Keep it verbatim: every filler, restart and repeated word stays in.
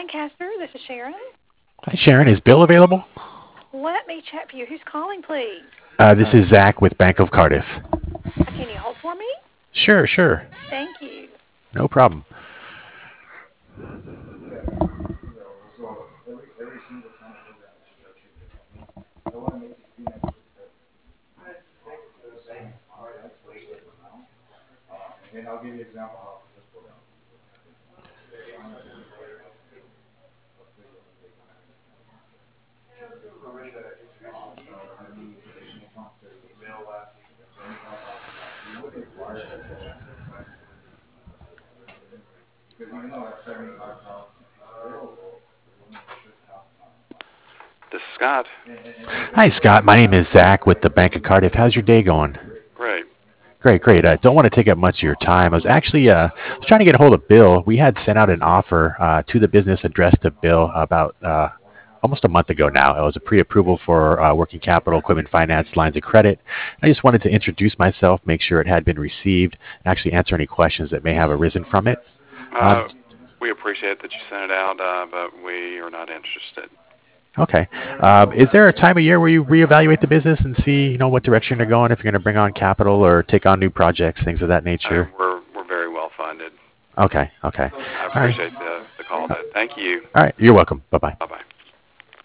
Lancaster. This is Sharon. Hi, Sharon. Is Bill available? Let me check for you. Who's calling, please? Uh, this is Zach with Bank of Cardiff. Uh, Can you hold for me? Sure, sure. Thank you. No problem. This is Scott. Hi, Scott. My name is Zach with the Bank of Cardiff. How's your day going? Great. Great, great. I don't want to take up much of your time. I was actually uh, I was trying to get a hold of Bill. We had sent out an offer uh, to the business addressed to Bill about uh, almost a month ago now. It was a pre-approval for uh, working capital, equipment finance, lines of credit. I just wanted to introduce myself, make sure it had been received, and actually answer any questions that may have arisen from it. Um, Uh, we appreciate that you sent it out, uh, but we are not interested. okay. Um, is there a time of year where you reevaluate the business and see, you know, what direction you're going, if you're going to bring on capital or take on new projects, things of that Uh, nature? we're we're very well funded. Okay, okay. I All right. appreciate the, the call, though. Thank you. All right. You're welcome. Bye-bye. Bye bye.